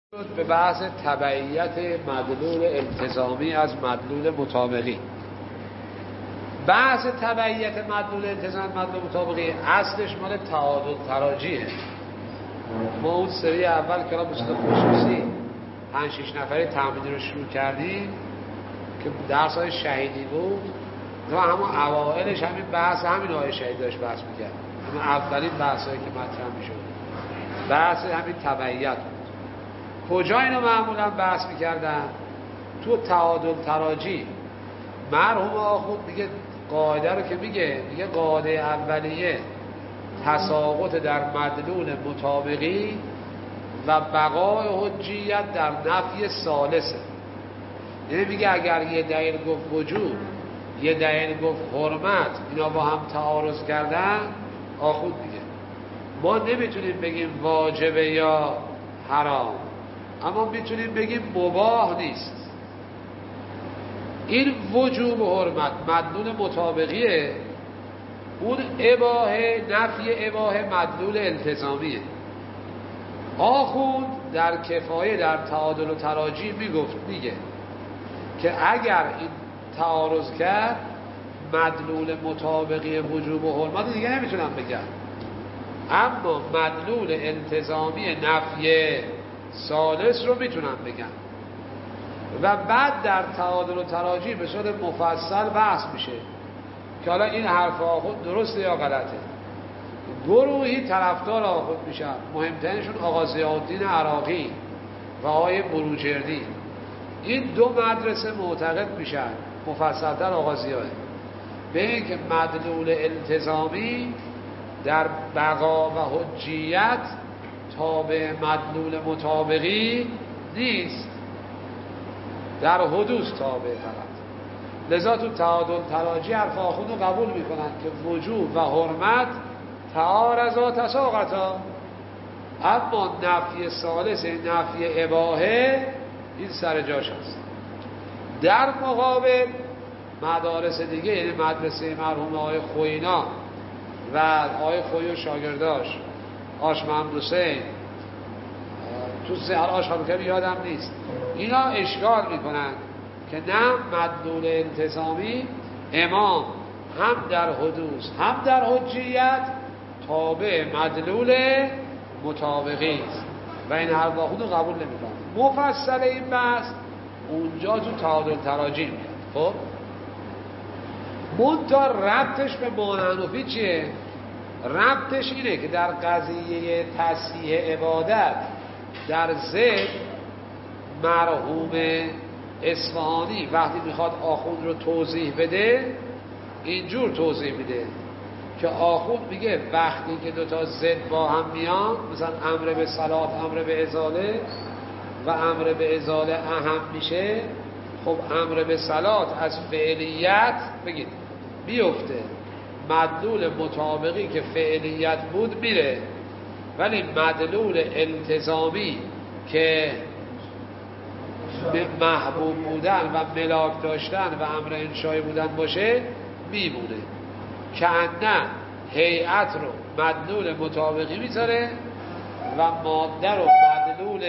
به بحث تبعیت مدلول التزامی از مدلول مطابقی. بحث تبعیت مدلول التزامی مدلول مطابقی اصلش مال تعادل تراجیه. ما اون سری اول کلام به صورت خصوصی 5-6 نفری تمرین رو شروع کردیم که درس‌های شهیدی بود و همون اوائلش همین بحث همین آیه شهید داشت بحث می‌کرد. اون اولین بحثایی که مطرح می‌شد بحث همین تبعیت بود. کجا اینو معمولا بحث می‌کردن؟ تو تعادل تراجی. مرحوم آخوند دیگه قاعده رو که میگه قاعده اولیه تساقط در مدلول مطابقی و بقای حجیت در نفی ثالثه. یعنی میگه اگر یه دلیل گفت وجود، یه دلیل گفت حرمت، اینا با هم تعارض کردن، آخوند میگه ما نمیتونیم بگیم واجبه یا حرام، اما میتونیم بگیم مباح نیست. این وجوب و حرمت مدلول مطابقیه، اون اباحه نفی اباحه مدلول التزامیه. آخوند در کفایه در تعادل و تراجی میگه که اگر این تعارض کرد مدلول مطابقی وجوب و حرمت دیگه نمیتونم بگم، اما مدلول التزامی نفی ثالث رو میتونم بگم. و بعد در تعادل و تراجی به صورت مفصل بحث میشه که حالا این حرف آخوند درسته یا غلطه. گروهی طرفدار آخوند میشن، مهمترینشون آقا ضیاءالدین عراقی و آقای بروجردی. این دو مدرسه معتقد میشن، مفصل‌تر آقا ضیاء، به این که مدلول التزامی در بقا و حجیت تابع مدلول مطابقی نیست، در حدوث تابع فقط. لذا تو تعادل تراجی حرف آخوند رو قبول میکنن که وجوب و حرمت تعارضا تساقطا، اما نفی ثالث نفی اباحه این سر جاش هست. در مقابل مدارس دیگه، یعنی مدرسه مرحوم آقای خوینا و آقای خوی و شاگرداش آش محمد حسین، تو سهر آش حاکمی یادم نیست، اینا اشکال میکنن که نه مدلول التزامی امام هم در حدوث هم در حجیت تابع مدلول مطابقی است و این هر واحد رو قبول نمیکنن. مفصل این بحث اونجا تو تعادل تراجی میاد. خب منتها ربطش به مانعنفی چیه؟ ربطش اینه که در قضیه تصحیح عبادت در ذهن مرحوم اصفهانی وقتی میخواد آخوند رو توضیح بده اینجور توضیح میده که آخوند میگه وقتی که دوتا ضد با هم میان، مثلا امر به صلات امر به ازاله و امر به ازاله اهم میشه، خب امر به صلات از فعلیت بگید بیفته، مدلول مطابقی که فعلیت بود میره، ولی مدلول التزامی که محبوب بودن و ملاک داشتن و امر انشایی بودن باشه میمونه. که نه هیئت رو مدلول مطابقی میذاره و ماده رو مدلول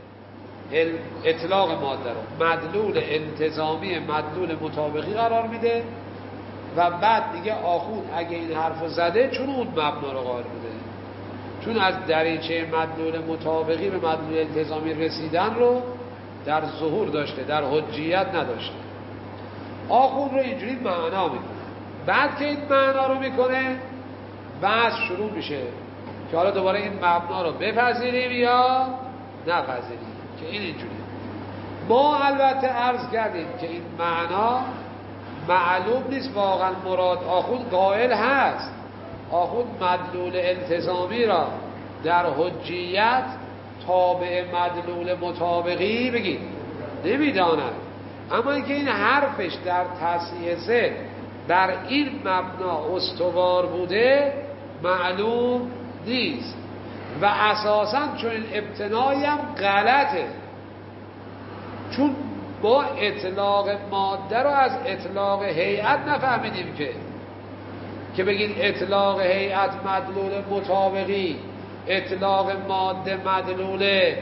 اطلاق ماده رو مدلول التزامی مدلول مطابقی قرار میده و بعد دیگه آخوند اگه این حرفو زده چون اون مبنا رو قائل بوده، چون از دریچه مدلول مطابقی به مدلول التزامی رسیدن رو در ظهور داشته، در حجیت نداشته. آخوند رو اینجوری معنا میکنه. بعد که این معنا رو میکنه بحث شروع میشه که حالا دوباره این مبنا رو بپذیریم یا نپذیریم، که این اینجوری. ما البته عرض کردیم که این معنا معلوم نیست واقعا مراد آخوند قائل هست. آخوند مدلول التزامی را در حجیت تابع مدلول مطابقی بگید نمیداند، اما اینکه این حرفش در تصحیح ذهن در این مبنا استوار بوده معلوم نیست و اساساً چون این ابتنایی هم غلطه، چون با اطلاق ماده رو از اطلاق هیئت نفهمیدیم که بگید اطلاق هیئت مدلول مطابقی، اطلاق ماده مدلول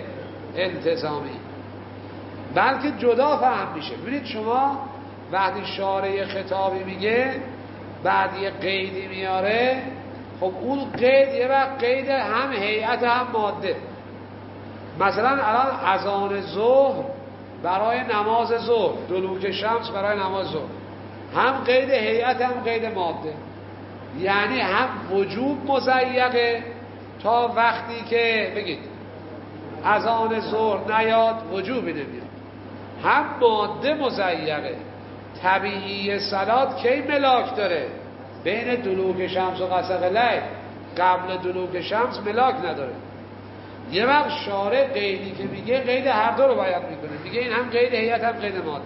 التزامی، بلکه جدا فهم میشه. ببینید شما وقتی شارع خطابی میگه بعد یه قیدی میاره، خب اون قید یه وقت قید هم هیئت هم ماده. مثلا الان اذان ظهر برای نماز ظهر، دلوک شمس برای نماز ظهر، هم قید هیئت هم قید ماده. یعنی هم وجوب مضیقه تا وقتی که بگید اذان ظهر نیاد وجوبی نمیاد، هم ماده مضیقه. طبیعی صلات کی ملاک داره؟ بین دلوک شمس و غسق لیل. قبل دلوک شمس ملاک نداره. یه وقت شارع قیدی که میگه قید هر دو رو باید میکنه، میگه این هم قید هیئت هم قید ماده.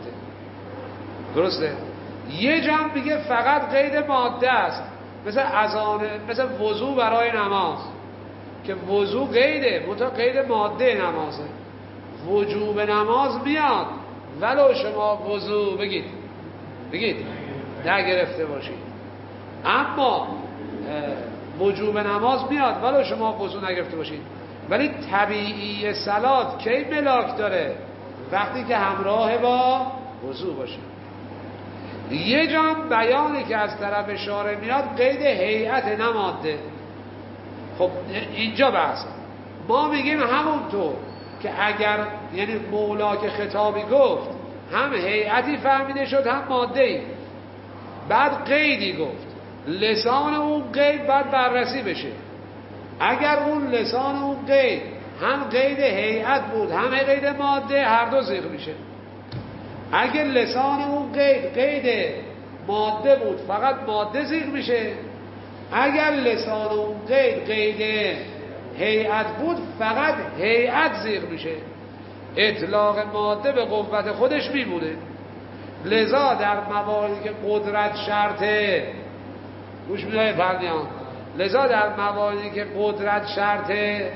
درسته؟ یه جا میگه فقط قید ماده است، مثل اذان، مثل وضو برای نماز که وضو قیده، منتها قید ماده نمازه. وجوب نماز میاد ولو شما وضو بگید نگرفته باشید، اما وجوب نماز میاد ولو شما وضو نگرفته باشید. ولی طبیعی صلات کی ملاک داره؟ وقتی که همراه با وضو باشه. یه جان بیانی که از طرف شارع میاد قید هیئت نماده. خب اینجا بحث ما میگیم همونطور که اگر یعنی مولا که خطابی گفت هم هیئتی فهمیده شد هم ماده‌ای، بعد قیدی گفت، لسان اون قید بعد بررسی بشه. اگر اون لسان اون قید هم قید هیئت بود هم قید ماده، هر دو زیر میشه. اگر لسان اون قید ماده بود فقط ماده زیر میشه. اگر لسان اون قید هیئت بود فقط هیئت زیر میشه. اطلاق ماده به قوت خودش میمونه. لذا در مواردی که قدرت شرطه، گوش میدهید فرنیان، لذا در مواردی که قدرت شرطه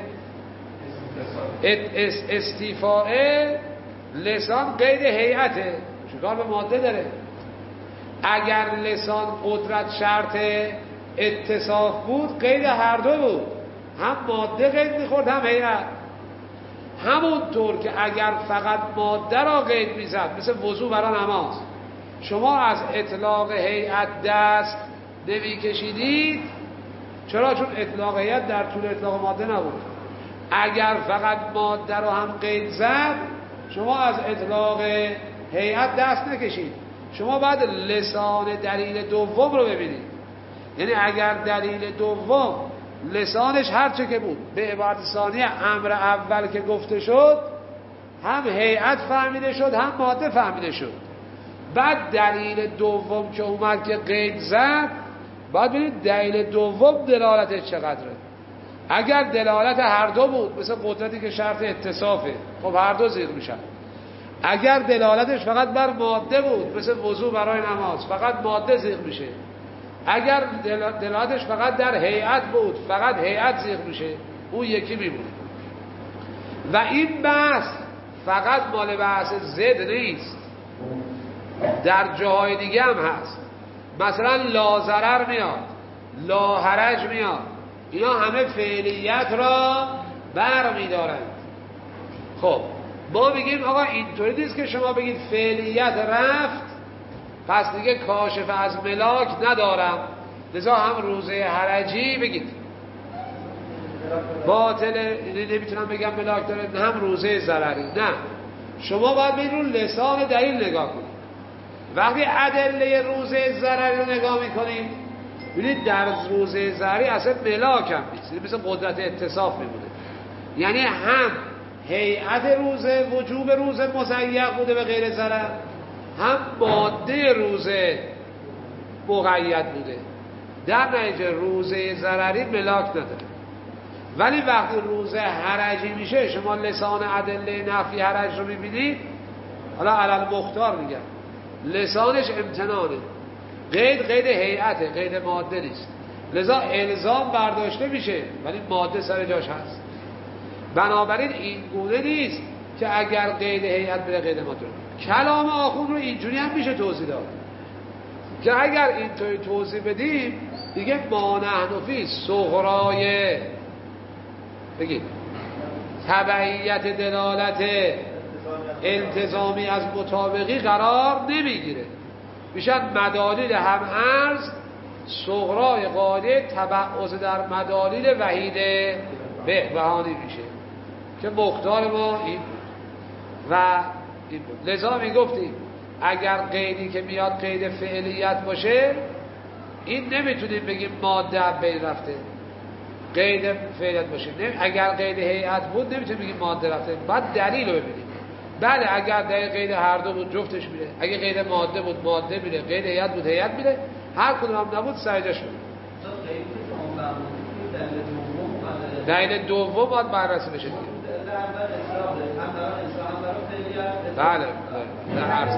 استیفاءه، لسان قید هیئته، چیکار به ماده داره؟ اگر لسان قدرت شرطه اتصاف بود قید هر دو بود، هم ماده قید میخورد هم هیئت. همونطور که اگر فقط ماده را قید میزد مثل وضو برای نماز، شما از اطلاق هیئت دست نمیکشیدید. چرا؟ چون اطلاق هیئت در طول اطلاق ماده نبود. اگر فقط ماده را هم قید زد شما از اطلاق هیئت دست نکشید. شما بعد لسان دلیل دوم رو ببینید. یعنی اگر دلیل دوم لسانش هرچه که بود به عبارت ثانیه امر اول که گفته شد هم هیئت فهمیده شد هم ماده فهمیده شد، بعد دلیل دوم که اومد که قید زد باید ببینید دلیل دوم دلالتش چقدره. اگر دلالت هر دو بود مثل قدرتی که شرط اتصافه، خب هر دو زیر میشن. اگر دلالتش فقط بر ماده بود مثل وضو برای نماز، فقط ماده زیر میشه. اگر دلالتش فقط در هیئت بود فقط هیئت زیر میشه، اون یکی میمونه. و این بحث فقط مال بحث زد نیست، در جاهای دیگه هم هست. مثلا لا ضرر میاد، لا حرج میاد، اینا همه فعلیت را بر میدارند. خب ما میگیم آقا اینطوری نیست که شما بگید فعلیت رفت پس دیگه کاشف از ملاک ندارم، لذا هم روزه حرجی بگید باطله، نمیتونم بگم ملاک داره، هم روزه ضرری. نه، شما باید بید رو لسان دلیل نگاه کنید. وقتی ادله روزه ضرری رو نگاه میکنید ببینید در روزه ضرری اصلا ملاک هم نیست، مثل قدرت اتصاف میمونه. یعنی هم هیئت روزه وجوب روزه مضیق بوده به غیر ضرر، هم ماده روزه مقید بوده. در نتیجه روزه ضرری ملاک نداره. ولی وقتی روزه حرجی میشه شما لسان ادله نفی حرج رو میبینید، حالا علل مختار میگم لسانش امتنانه، قید هیئته، قید ماده نیست، لذا الزام برداشته میشه ولی ماده سر جاش هست. بنابراین این گونه نیست که اگر قید هیئت بره قید ماده. کلام آخوند رو اینجوری هم میشه توضیح داد که اگر اینطوری توضیح بدیم دیگه ما نحن فی صغرای بگید تبعیت دلالت التزامی از مطابقی قرار نمیگیره، میشن مدالیل هم ارز صغرای قاعده تبعض در مدالیل وحیده بهبهانی میشه که مختار ما این و این بود. لذا میگفتیم اگر قیدی که میاد قید فعلیت باشه این نمیتونیم بگیم ماده بین رفته، قید فعلیت باشه. اگر قید هیئت بود نمیتونیم بگیم ماده رفته، باید دلیل رو ببینیم. بله اگر در قید هر دو بود جفتش میره، اگه قید ماده بود ماده میره، قید هیئت بود هیئت میره، هر کدوم هم نبود سرجاش میره. دلیل دوم باید بررسی بشه دیگه. بله در هر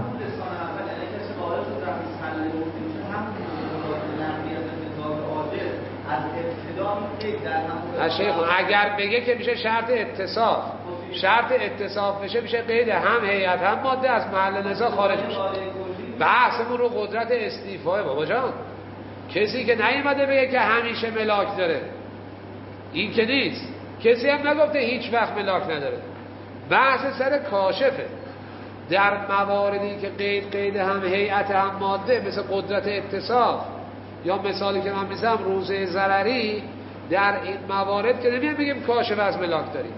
شیخ اگر بگه که میشه شرط اتصاف، شرط اتصاف بشه میشه قید هم هیئت هم ماده، از محل نزاع خارج میشه. بحثمون رو قدرت استیفای بابا جان. کسی که نیومده بگه که همیشه ملاک داره این که نیست، کسی هم نگفته هیچ وقت ملاک نداره. بحث سر کاشفه. در مواردی که قید هم هیئت هم ماده مثل قدرت اتصاف یا مثالی که من میزنم روزه ضرری، در این موارد که نمیگیم بگیم کاشف از ملاک داریم.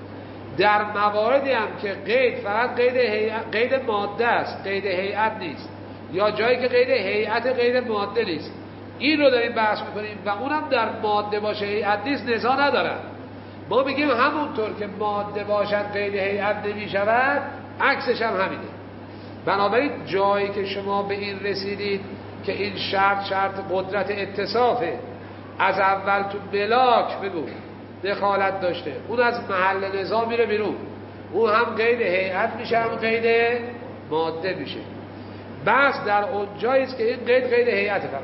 در مواردی هم که قید فقط قید ماده است، قید هیئت نیست، یا جایی که قید هیئت قید ماده نیست، این رو داریم بحث میکنیم و اونم در ماده باشه هیئت نیست نزاع ندارن. ما میگیم همونطور که ماده باشد قید هیئت نمیشود، عکسش هم همینه. بنابراین جایی که شما به این رسیدید که این شرط قدرت اتصافه، از اول تو ملاک بگو دخالت داشته، اون از محل نزاع میره بیرون، اون هم قید هیئت میشه هم قید ماده میشه. بس در اون جاییست که این قید هیئت فقط.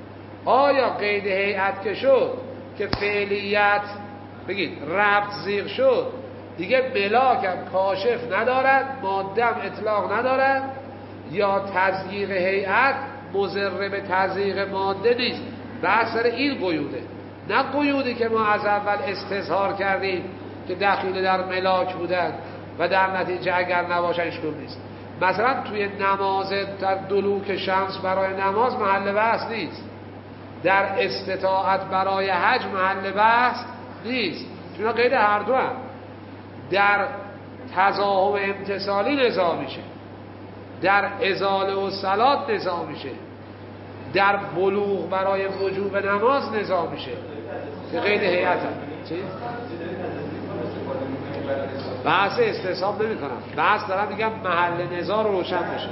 آیا قید هیئت که شد که فعلیت بگید ربط زیغ شد دیگه ملاک هم کاشف ندارد، ماده هم اطلاق ندارد، یا تضییق هیئت مضر به تضییق ماده نیست. بحث سر این قیوده، نه قیودی که ما از اول استظهار کردیم که دخیل در ملاک بودن و در نتیجه اگر نباشن اشکال نیست. مثلا توی نماز در دلوک شمس برای نماز محل بحث نیست، در استطاعت برای حج محل بحث نیست، چون قید هر دو هم. در تضاهم امتصالی نزاع میشه، در ازاله و صلات نزاع میشه، در بلوغ برای وجوب نماز نزاع میشه که قید هیئت هم. چی؟ بحث استصحاب نمی کنم، بحث دارم میگم محل نزاع رو روشن بشه.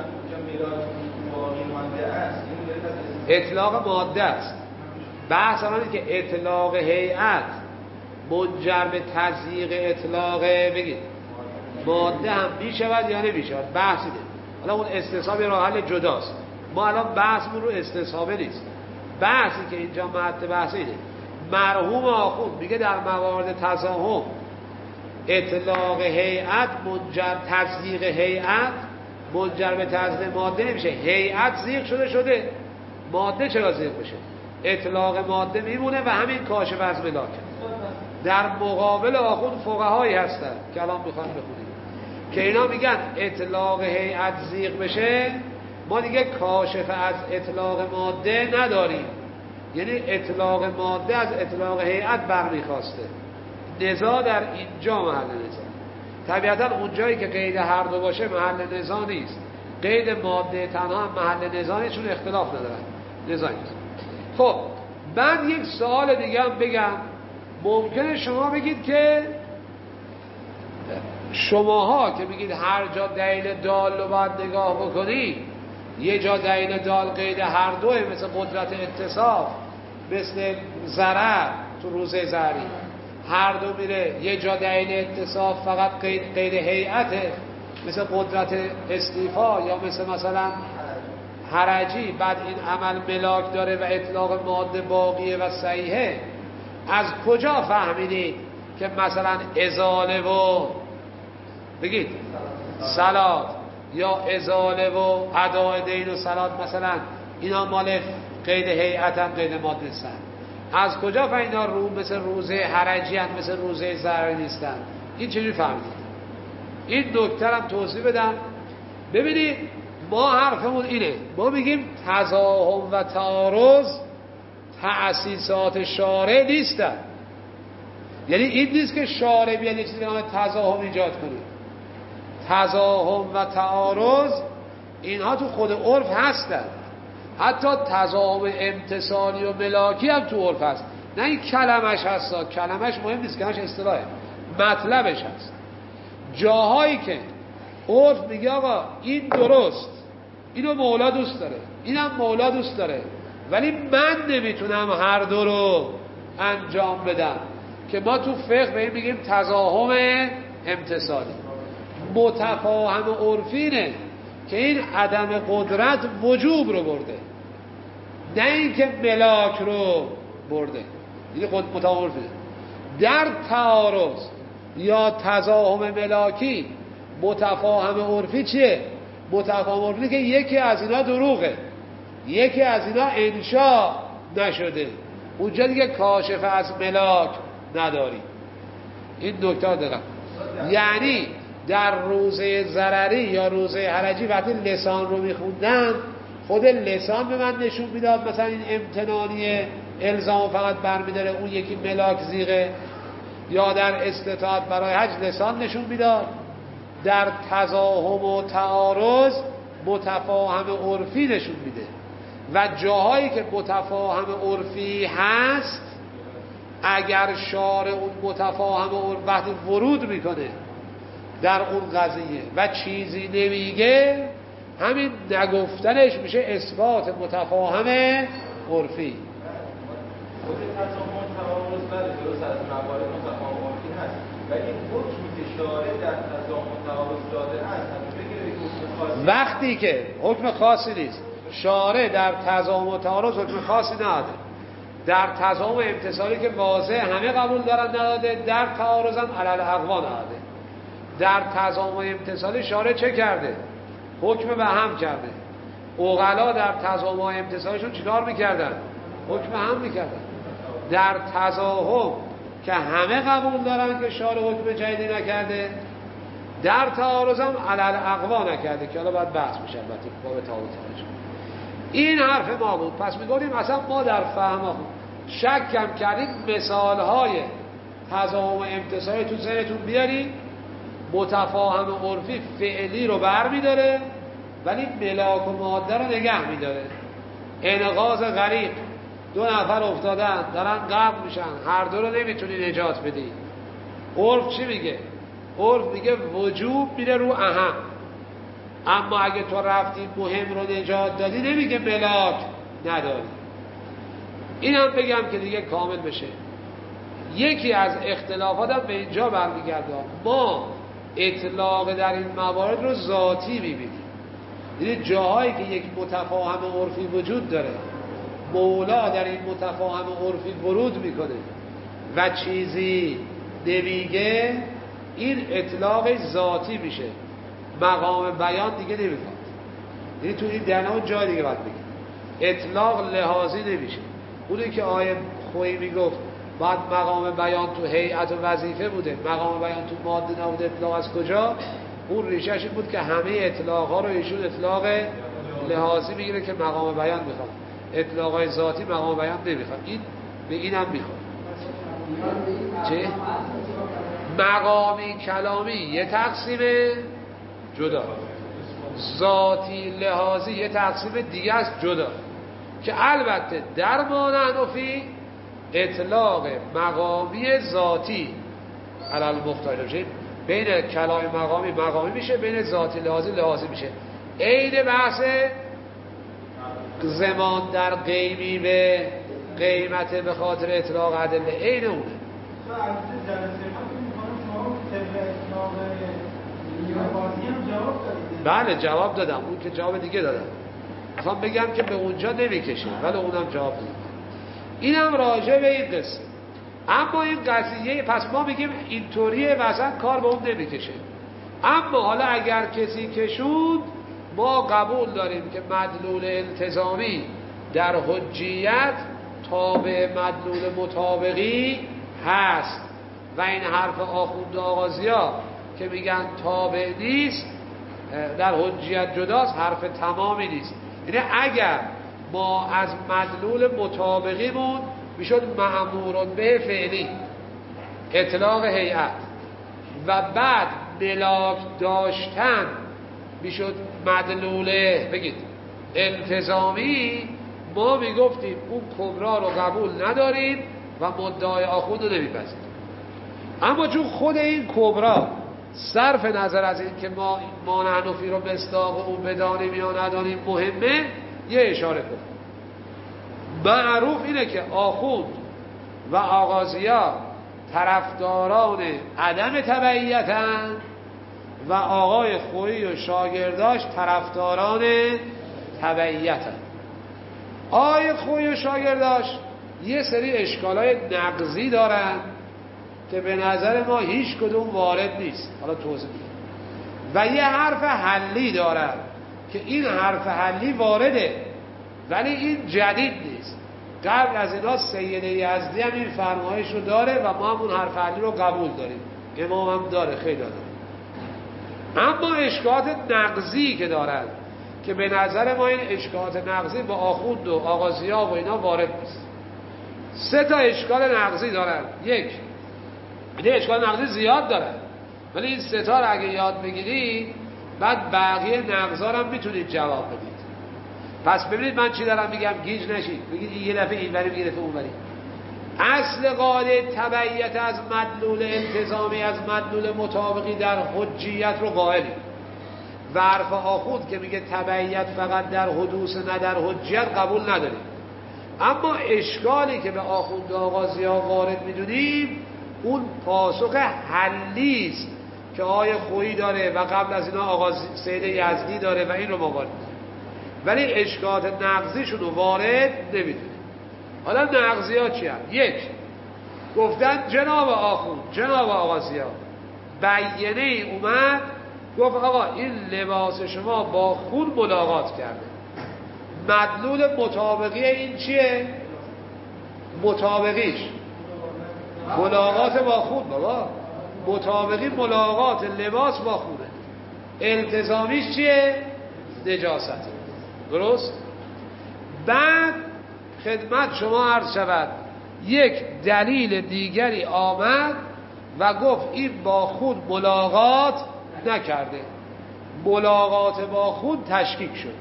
اطلاق ماده است. بحث دارم که اطلاق هیئت منجر به تضییق اطلاق بگید ماده هم میشود یا نمیشود، بحثی ده. حالا اون استصحاب راه حل جداست، ما الان بحثمون رو استصحابه نیست. بحثی که اینجا مد بحث اینه، مرحوم آخوند میگه در موارد تضاهم اطلاق هیئت منجر تضییق هیئت منجر به تضییق ماده نمیشه. هیئت زیغ شده، ماده چرا زیغ بشه؟ اطلاق ماده میمونه و همین کاشف از ملاک. در مقابل آخوند فقهایی هستن که الان میخوام بخونیم که اینا میگن اطلاق هیئت زیغ بشه ما دیگه کاشف از اطلاق ماده نداریم، یعنی اطلاق ماده از اطلاق هیئت برمیخواسته. نزاع در اینجا محل نزاع. طبیعتا اونجایی که قید هر دو باشه محل نزاع نیست، قید ماده تنها هم محل نزاع نیست چون اختلاف ندارن، نزاع نیست. خب من یک سوال دیگه هم بگم. ممکنه شما بگید که شماها که میگید هر جا دلیل دال رو باید نگاه بکنی، یه جا دلیل دال قید هر دوه، مثل قدرت اتصاف، مثل ضرر تو روزه ضرری هر دو میره، یه جا دلیل اتصاف فقط قید هیئته مثل قدرت استیفا، یا مثلا حرجی بعد این عمل ملاک داره و اطلاق ماده باقیه و صحیحه. از کجا فهمیدید که مثلا ازاله و بگید صلات یا ازاله و اداء دین و صلات مثلا اینا مال قید هیئت هم قید ماده هستن؟ از کجا فهمیدن رو مثل روزه حرجی هست، مثل روزه ضرری نیستن؟ این چجوری فهمید؟ این نکته هم توضیح بدم. ببینید ما حرفمون اینه، ما میگیم تزاحم و تعارض تأسیسات شارع نیستن. یعنی این نیست که شارع بیاد یه چیزی به نام تزاحم ایجاد کنه. تزاحم و تعارض اینها تو خود عرف هستن. حتی تزاحم امتصالی و ملاکی هم تو عرف هست. نه این کلمش هست، کلمش مهم نیست، کلمش اصطلاحه، مطلبش هست. جاهایی که عرف میگه آقا این درست، اینو مولا دوست داره، اینم مولا دوست داره، ولی من نمیتونم هر دو رو انجام بدم، که ما تو فقه به این میگیم تزاحم امتصالی. متفاهم عرفینه که این عدم قدرت وجوب رو برده، نه اینکه ملاک رو برده. این متفاهم عرفینه. در تعارض یا تزاحم ملاکی متفاهم عرفی چیه؟ متفاهم عرفی که یکی از اینا دروغه، یکی از اینا انشا نشده، اونجا دیگه کاشف از ملاک نداری. این نکته دقیق. یعنی در روزه ضرری یا روزه حرجی وقتی لسان رو میخوندن، خود لسان به من نشون میداد مثلا این امتنانیه، الزام فقط برمیداره، اون یکی ملاک زیغه. یا در استطاعت برای حج لسان نشون میداد. در تزاحم و تعارض متفاهم عرفی نشون میده. و جاهایی که متفاهم عرفی هست، اگر شارع اون متفاهم عرفی وقتی ورود میکنه در اون قضیه و چیزی نمیگه، همین نگفتنش میشه اثبات متفاهم عرفی. خود تزاحم و تعارض درست از موارد متفاهم عرفی هست، ولی حکمی که شارع در تزاحم و تعارض داده است وقتی که حکم خاصی نیست، شارع در تزاحم و تعارض حکم خاصی نداده. در تزاحم امتصالی که واضح همه قبول دارن نداده، در تعارض هم علی الاقوا نداده. در تزاحم امتصالی شارع چه کرده؟ حکم به هم کرده. عقلا در تزاحم امتصالیشون چیکار میکردن؟ حکم هم میکردن. در تزاحم که همه قبول دارن که شارع حکم جدیدی نکرده، در تعارض هم علی الاقوا نکرده، که حالا باید بحث میشه البته باب تعارض. این حرف ما بود. پس میگونیم اصلا ما در فهممون شکم کردیم، مثالهای تزاحم امتصالی تو ذهنتون بیارید. متفاهم عرفی فعلی رو بر میداره ولی ملاک و ماده رو نگه میداره. انقاذ غریق، دو نفر افتادن دارن غرق میشن، هر دو رو نمیتونی نجات بدی. عرف چی میگه؟ عرف میگه وجوب میره رو اهم. اما اگه تو رفتی مهم رو نجات دادی، نمیگه ملاک نداری. اینم بگم که دیگه کامل بشه. یکی از اختلافات هم به اینجا برمیگرده. ما اطلاق در این موارد رو ذاتی میبینیم. یعنی جاهایی که یک متفاهم عرفی وجود داره، مولا در این متفاهم عرفی ورود میکنه و چیزی نمیگه، این اطلاق ذاتی میشه، مقام بیان دیگه نمیخواد. یعنی تو این درنامه جای دیگه باید بگه اطلاق لحاظی نمیشه. اونی که آیه خویی میگفت بعد مقام بیان تو هیئت و وظیفه بوده، مقام بیان تو ماده نبوده، اطلاق از کجا؟ اون ریشهش این بود که همه اطلاق ها رو ایشون اطلاق لحاظی میگیره که مقام بیان میخواد، اطلاقای ذاتی مقام بیان نمیخواد. این به اینم میخواد. چه؟ مقامی کلامی یه تقسیم جدا، ذاتی لحاظی یه تقسیم دیگه است جدا، که البته در مانعنفی اطلاق مقامی ذاتی علل مختار میشه، بین کلام مقامی مقامی میشه، بین ذاتی لحاظی لحاظی میشه. عین بحث زمان در قیمی به قیمت به خاطر اطلاق ادله، عین اونه. بله جواب دادم، اون که جواب دیگه دادم. میخوام بگم که به اونجا نمیکشه، ولی اونم جواب دادم. اینم راجع به این قصه. اما این قضیه، پس ما میگیم اینطوریه و اصلا کار به اون نمیکشه. اما حالا اگر کسی کشود، ما قبول داریم که مدلول التزامی در حجیت تابع مدلول مطابقی هست و این حرف آخوند آغازی‌ها که میگن تابع نیست در حجیت جداست، حرف تمامی نیست. یعنی اگر ما از مدلول مطابقیمون میشد مأمور به فعلی اطلاق هیئت و بعد ملاک داشتن میشد مدلول بگید التزامی، ما میگفتیم اون کبرا رو قبول نداریم و مدعای آخوند رو نمیپذیریم. اما چون خود این کبرا صرف نظر از این که ما نحنفی رو مصداق اون بدانیم یا ندانیم مهمه، یه اشاره کنم. معروف اینه که آخوند و آغازی‌ها طرفداران عدم تبعیتن و آقای خویی و شاگرداش طرفداران تبعیتن. آقای خویی و شاگرداش یه سری اشکالای نقضی دارن که به نظر ما هیچ کدوم وارد نیست، حالا توضیح میدم. و یه حرف حلی دارن که این حرف حلی وارده ولی این جدید نیست. قبل از اینا سید یزدی هم این فرمایش رو داره و ما هم اون حرف حلی رو قبول داریم، امام هم داره، خیلی داره. اما اشکالات نقضی که دارن که به نظر ما این اشکالات نقضی با آخوند و آغازی‌ها و اینا وارد نیست. 3 تا اشکال نقضی دارن. یک، این اشکال نقضی زیاد دارن ولی این 3 تا رو اگه یاد بگیرید بعد بقیه نقضا رو هم میتونید جواب بدید. پس ببینید من چی دارم میگم، گیج نشید بگید یه دفعه اینوری یه دفعه اونوری. اصل قاعده تبعیت از مدلول التزامی از مدلول مطابقی در حجیت رو قائلیم و حرف آخوند که میگه تبعیت فقط در حدوث نه در حجیت قبول نداریم. اما اشکالی که به آخوند آغازی‌ها وارد میدونیم اون پاسخ حلی است که آقای خویی داره و قبل از اینا آقا سید یزدی داره و این رو ما وارد میدونیم، ولی اشکالات نقضیشون رو وارد نمیدونیم. حالا نقضی ها چی هم؟ یک، گفتن جناب آخوند جناب آغازی‌ها بیانیه اومد گفت آقا این لباس شما با خون ملاقات کرده، مدلول مطابقی این چیه؟ مطابقیش ملاقات با خون، بابا مطابقی ملاقات لباس با خونه، التزامیش چیه؟ نجاسته. درست؟ بعد خدمت شما عرض شود یک دلیل دیگری آمد و گفت این با خود ملاقات نکرده، ملاقات با خود تشکیک شد.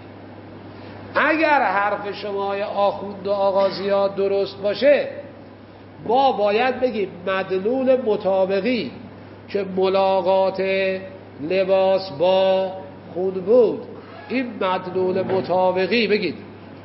اگر حرف شما آخوند و آغازی‌ها درست باشه ما باید بگیم مدلول مطابقی که ملاقات لباس با خود بود، این مدلول مطابقی بگید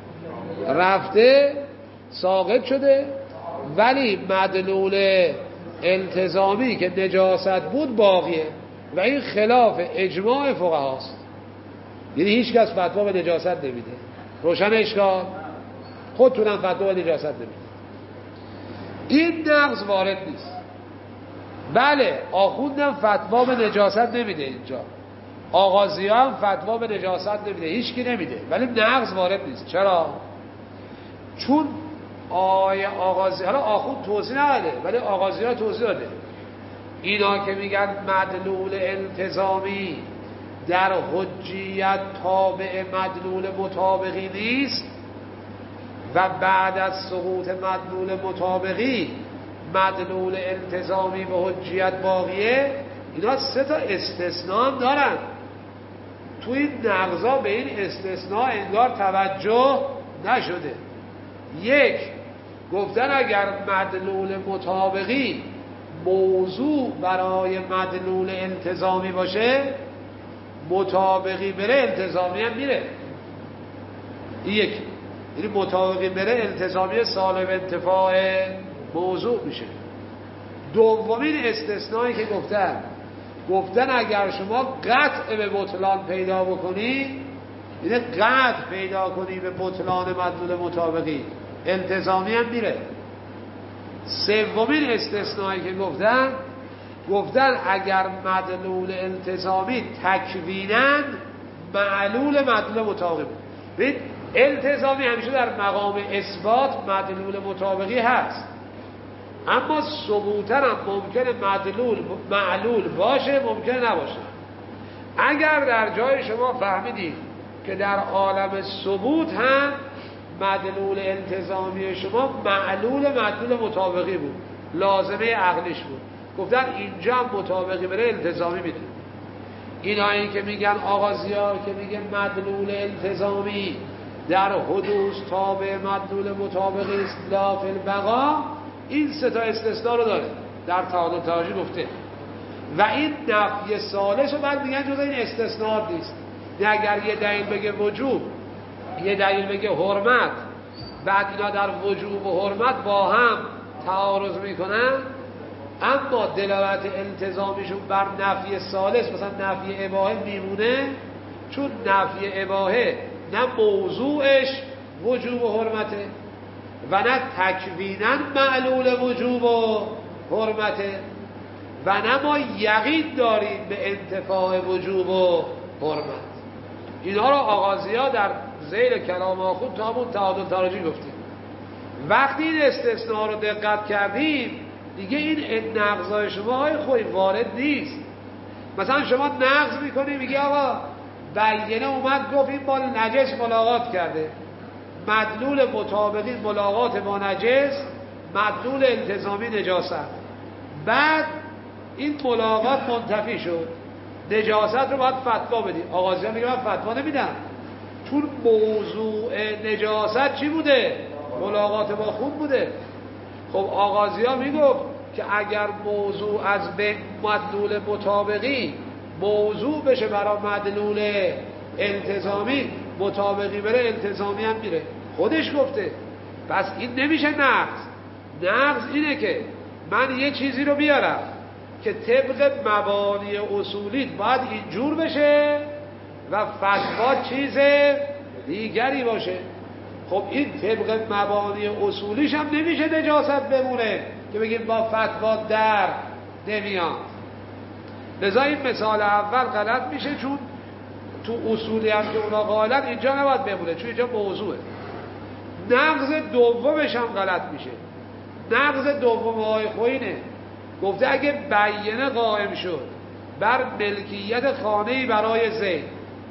رفته ساقط شده، ولی مدلول التزامی که نجاست بود باقیه و این خلاف اجماع فقهاست. یعنی هیچ کس فتوا به نجاست نمیده. روشن اشکال؟ خودتونم فتوا به نجاست نمیده. این نقض وارد نیست. بله آخوندم فتوا به نجاست نمیده، اینجا آغازی‌ها هم فتوا به نجاست نمیده، هیچ کی نمیده، ولی نقض وارد نیست. چرا؟ چون آغازی، حالا آخوند توضیح نداده ولی آغازی‌ها توضیح داده. اینا که میگن مدلول التزامی در حجیت تابع مدلول مطابقی نیست و بعد از سقوط مدلول مطابقی مدلول التزامی به حجیت باقیه، اینا 3 تا استثناء هم دارن. تو این نقضا به این استثناء انگار توجه نشده. یک، گفتن اگر مدلول مطابقی موضوع برای مدلول التزامی باشه، مطابقی بره التزامی هم میره. یک، یعنی مطابقی بره التزامی سالب انتفاع موضوع میشه. دومین استثنایی که گفتن اگر شما قطع به بطلان پیدا بکنی، یعنی قطع پیدا کنی به بطلان مدلول مطابقی، التزامی هم میره. سومین استثنایی که گفتن اگر مدلول التزامی تکویناً معلول مدلول مطابقی. ببین التزامی همیشه در مقام اثبات مدلول مطابقی هست، اما ثبوتاً هم ممکنه معلول باشه، ممکنه نباشه. اگر در جای شما فهمیدید که در عالم ثبوت هم مدلول التزامی شما مدلول مطابقی بود، لازمه عقلیش بود، گفتن اینجا هم مطابقی بره التزامی میده. اینایی که میگن آغازی‌ها که میگن مدلول التزامی در حدوث تابع مدلول مطابقی است لا فی البقا، این سه تا استثناء رو داره، در تعادل تراجی گفته. و این نفی ثالث رو بعد میگن جزء این استثناءات نیست. اگر یه دلیل بگه وجوب، یه دلیل بگه حرمت، بعد اینا در وجوب و حرمت با هم تعارض میکنن، اما دلالت التزامیشون بر نفی ثالث مثلا نفی اباحه میمونه، چون نفی اباحه نه موضوعش وجوب و حرمته و نه تکویناً معلول وجوب و حرمته و نه ما یقین داریم به انتفاع وجوب و حرمت. اینها رو آغازی‌ها در ذیل کلام آخوند تا همون تعادل تراجی گفتیم. وقتی این استثناء رو دقت کردیم دیگه این نقضای شما های خوی وارد نیست. مثلا شما نقض میکنی میگی آقا بیینه اومد گفت این با نجس ملاقات کرده، مدلول مطابقی ملاقات با نجس، مدلول التزامی نجاست. بعد این ملاقات منتفی شد، نجاست رو باید فتوا بدی. آغازی ها میگه من فتوا نمیدم، چون موضوع نجاست چی بوده؟ ملاقات با خون بوده. خب آغازی ها میگفت که اگر موضوع از به مدلول مطابقی موضوع بشه برای مدلول التزامی، مطابقی بره التزامی هم میره. خودش گفته. پس این نمیشه نقض. نقض اینه که من یه چیزی رو بیارم که طبق مبانی اصولیت باید اینجور بشه و فتوا چیز دیگری باشه. خب این طبق مبانی اصولیش هم نمیشه نجاست بمونه که بگیم با فتوا در نمیان. لذا این مثال اول غلط میشه، چون تو اصولی هم که اونا قائلن اینجا نباید بمونه، چون اینجا موضوعه. نقض دومش هم غلط میشه. نقض دوم های خوینه گفته اگه بیینه قائم شد بر ملکیت خانه‌ای برای زید،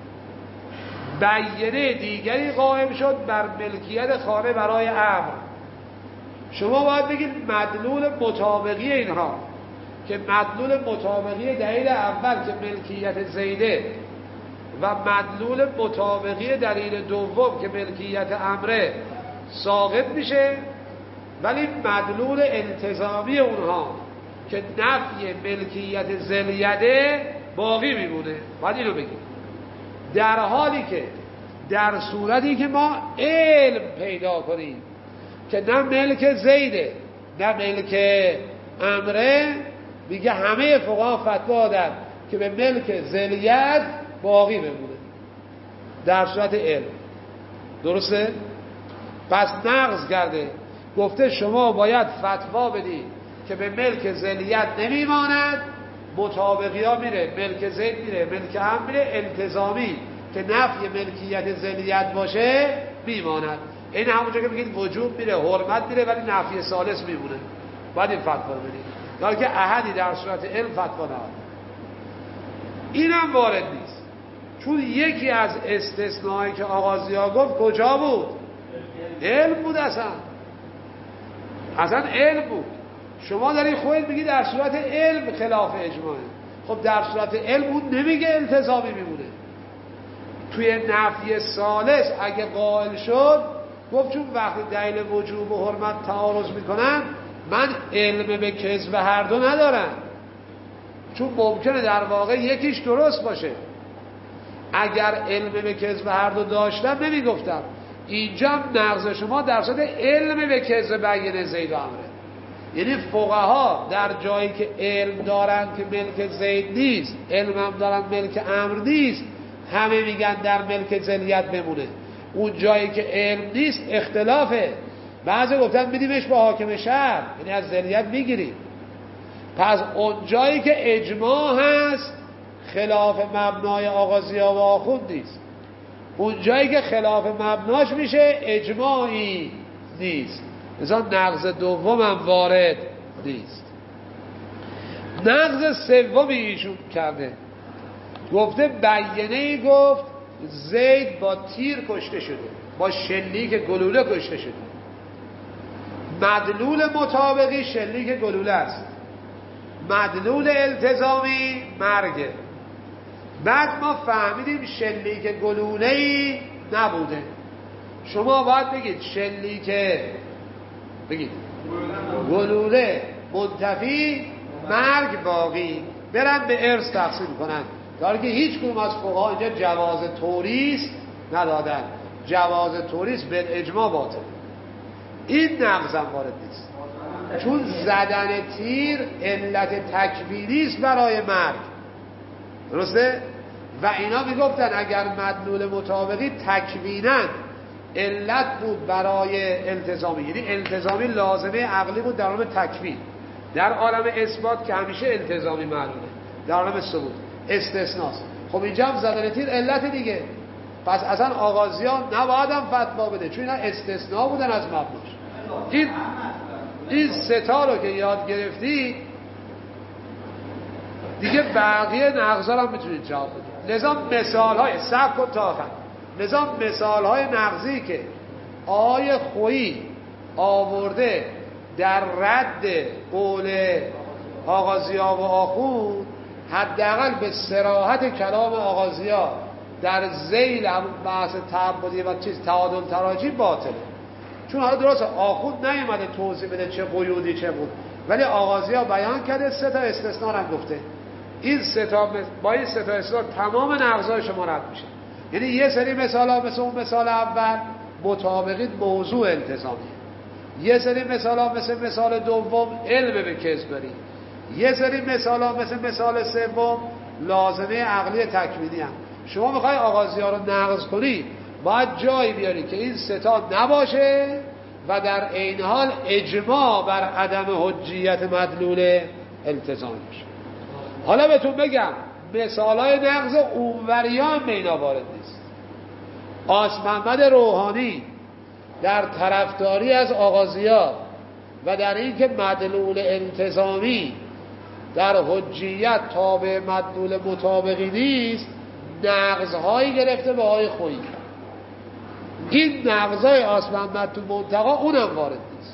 بیینه دیگری قائم شد بر ملکیت خانه برای عمرو، شما باید بگید مدلول مطابقی اینها که مدلول مطابقی دلیل اول که ملکیت زیده و مدلول مطابقی دلیل دوم که ملکیت عمره ساقط میشه، ولی مدلول التزامی اونها که نفی ملکیت زلیده باقی میمونه. باید اینو بگیم. در حالی که در صورتی که ما علم پیدا کنیم که نه ملک زیده نه ملک عمره، میگه همه فقها فتوا دادن که به ملک زلیت باقی بمونه در صورت علم. درسته؟ پس نقض کرده، گفته شما باید فتوا بدید که به ملک زلیت نمیماند، مطابقی ها میره، ملک زید میره، ملک عمر میره، التزامی که نفی ملکیت زلیت باشه میماند. این همونجا که بگید وجوب میره، حرمت میره، ولی نفی ثالث میمونه. باید این فتوا بدید، در که احدی در صورت علم فتوا نهاد. اینم وارد نیست، چون یکی از استثناءی که آغازی ها گفت کجا بود؟ علم بود. اصلا علم بود. شما دارید خودت بگید در صورت علم خلاف اجماعه. خب در صورت علم اون نمیگه التزامی میمونه. توی نفی ثالث اگه قائل شد گفت چون وقتی دلیل وجوب و حرمت تعارض میکنن من علم به کذب هر دو ندارم، چون ممکنه در واقع یکیش درست باشه. اگر علم به کذب هر دو داشتم نمیگفتم. اینجا هم نقض شما در صورت علم به کذب بیینه زید و عمره. یعنی فقها در جایی که علم دارن که ملک زید نیست، علم هم دارن ملک عمر نیست، همه میگن در ملک زلیت بمونه. اون جایی که علم نیست اختلافه. بعضی گفتن میدیمش به حاکم شهر، یعنی از زلیت میگیریم. پس اون جایی که اجماع هست خلاف مبنای آغازی ها و آخوند نیست. اون جایی که خلاف مبناش میشه اجماعی نیست، لذا نقض دوم هم وارد نیست. نقض سومی ایشون کرده، گفته بیانه‌ای گفت زید با تیر کشته شده، با شلیک گلوله کشته شده. مدلول مطابقی شلیک گلوله است، مدلول التزامی مرگه. بعد ما فهمیدیم شلیک گلوله‌ای نبوده. شما باید بگید شلیک، بگید گلوله منتفی، مرگ باقی، برن به ارث تقسیم کنن. در که هیچ کدوم از فقها اینجا جواز توریث ندادن، جواز توریث بالاجماع باطل. این نقض هم وارد نیست، چون زدن تیر علت تکوینی است برای مرگ، درسته؟ و اینا میگفتن اگر مدلول مطابقی تکوینا علت بود برای التزامی، یعنی التزامی لازمه عقلی بود در عالم تکوین، در عالم اثبات که همیشه التزامی معلومه، در عالم ثبوت استثناست. خب اینجا هم زدن تیر علت دیگه، پس اصلا آغازیان نباید هم فتوا بده، چون اینا استثناء بودن از مبناش. این ستا رو که یاد گرفتی دیگه بقیه نقضا هم میتونید جواب بدید. لذا مثال‌های سبک و تاخن، لذا مثال‌های نقضی که آقای خویی آورده در رد قول آغازیا و آخوند، حداقل به صراحت کلام آغازیا در ذیل همون بحث تعبدی و چیز تعادل تراجی باطله. چون حالا درسته آخوند نیومده توضیح بده چه قیودی چه بود، ولی آغازیا بیان کرده سه تا استثناء هم گفته. این سه تا با این سه تا استثناء تمام نقضای شما رد میشه. یعنی یه سری مثالا مثل اون مثال اول مطابقید موضوع التزامیه، یه سری مثالا مثل مثال دوم علم به کذب برید، یه سری مثالا مثل مثال سوم لازمه عقلی تکوینی هم. شما میخوای آغازی‌ها رو نقض کنی، باید جایی بیاری که این ستا نباشه و در عین حال اجماع بر عدم حجیت مدلول التزامی باشه. حالا بهتون بگم مثالای نقض اونوریان به اینا وارد نیست. آس محمد روحانی در طرفداری از آغازی‌ها و در این که مدلول التزامی در حجیت تابع مدلول مطابقی نیست، نقض‌هایی گرفته به آقای خویی. این نقض‌های آس محمد تو منتقا اونم وارد نیست.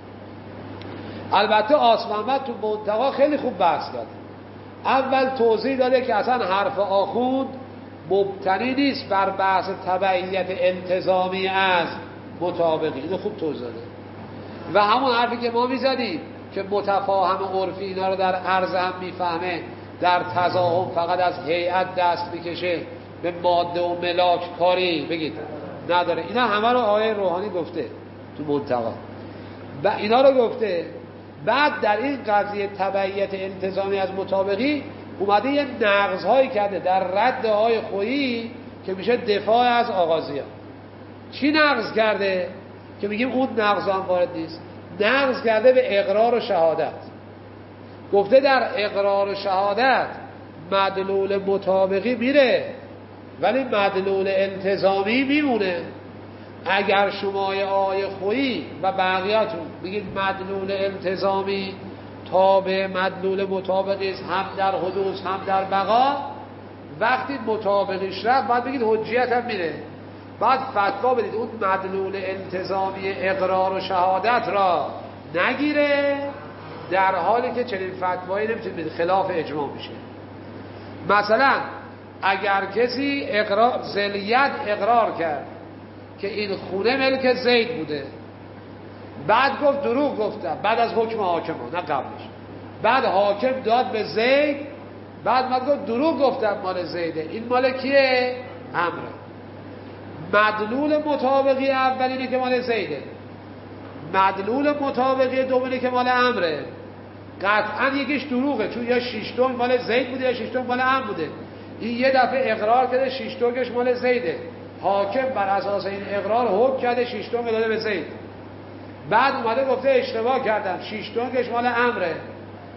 البته آس محمد تو منتقا خیلی خوب بحث کرده. اول توضیح داده که اصلا حرف آخوند مبتنی نیست بر بحث تبعیت التزامی از مطابقی، اینو خوب توضیح داده. و همون حرفی که ما میزدیم که متفاهم عرفی اینا رو در عرض هم میفهمه، در تضاهم فقط از هیئت دست میکشه، به ماده و ملاک کاری بگید نداره. اینا همه رو آقای روحانی گفته تو منتقا و اینا رو گفته. بعد در این قضیه تبعیت التزامی از مطابقی اومده یه نقض‌هایی کرده در رد آقای خویی که میشه دفاع از آغازی‌ها. چی نقض کرده که میگیم اون نقض هم وارد نیست؟ نقض کرده به اقرار و شهادت. گفته در اقرار و شهادت مدلول مطابقی میره ولی مدلول التزامی میمونه. اگر شما آقای خویی و بقیاتون بگید مدلول التزامی تابع مدلول مطابقی است، هم در حدوث هم در بقا، وقتی مطابقش رفت باید بگید حجیت هم میره، بعد فتوا بدید اون مدلول التزامی اقرار و شهادت را نگیره، در حالی که چنین فتوایی نمیتونید بدید، خلاف اجماع میشه. مثلا اگر کسی ذلیت اقرار کرد که این خونه ملک زید بوده، بعد گفت دروغ گفتم بعد از حکم حاکم، نه قبلش، بعد حاکم داد به زید، بعد من گفت دروغ گفتم مال زیده، این مال کیه؟ امره. مدلول مطابقی اولینه که مال زیده، مدلول مطابقی دومینه که مال امره. قطعا یکیش دروغه، چون یا شیشتون مال زید بوده یا شیشتون مال امر بوده. این یه دفعه اقرار کرده شیشتونش مال زیده، حاکم بر اساس این اقرار حکم کرده شیشتون داده به زید، بعد اومده گفته اشتباه کردم شیشتونش مال امره.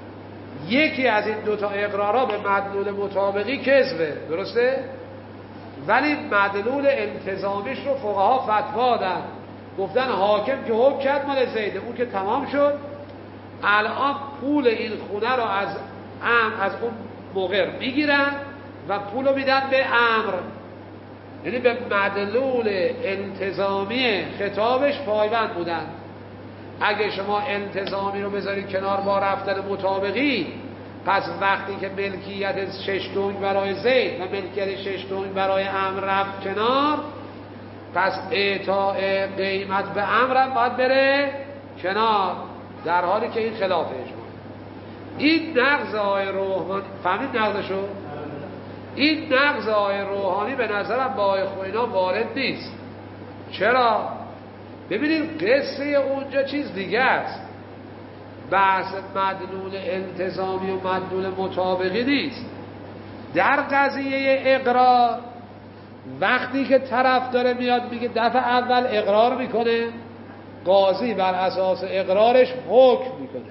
یکی از این دوتا اقرارا به مدلول مطابقی کذبه، درسته؟ ولی مدلول التزامیش رو فقها فتوا دادن، گفتن حاکم که حکم کرد مال زیده، اون که تمام شد، الان پول این خونه رو از اون مقر میگیرن و پول رو میدن به امر، یعنی به مدلول التزامی خطابش پایبند بودن. اگه شما التزامی رو بذارید کنار با رفتن مطابقی، پس وقتی که ملکیت 6 دنگ برای زید و ملکیت 6 دنگ برای امر رفت کنار، پس اعطاء قیمت به امر هم باید بره کنار، در حالی که این خلاف اجماع. این نقض آقای روحانی، فهمید نقضشو؟ این نقض آقای روحانی به نظرم با آقای خوینا وارد نیست. چرا؟ ببینید قصه اونجا چیز دیگه است، بحث مدلول التزامی و مدلول مطابقی نیست. در قضیه اقرار وقتی که طرف داره میاد میگه دفعه اول اقرار میکنه، قاضی بر اساس اقرارش حکم میکنه.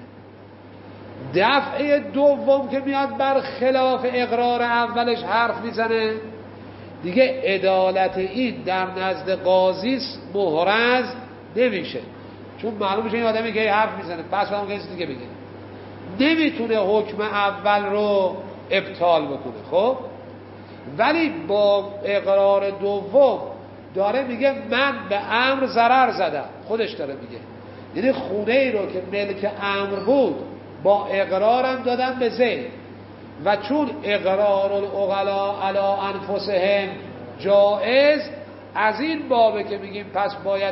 دفعه دوم که میاد بر خلاف اقرار اولش حرف میزنه، دیگه عدالت این در نزد قاضی محرز نمیشه، چون معلوم میشه این آدمی که حرف میزنه پس هم کسی دیگه بگه، نمیتونه حکم اول رو ابطال بکنه. خب ولی با اقرار دوم داره میگه من به امر ضرر زدم، خودش داره میگه، یعنی خونه ای رو که ملک امر بود با اقرارم دادم به زید، و چون اقرار العقلاء علی انفسهم جائز، از این بابه که میگیم پس باید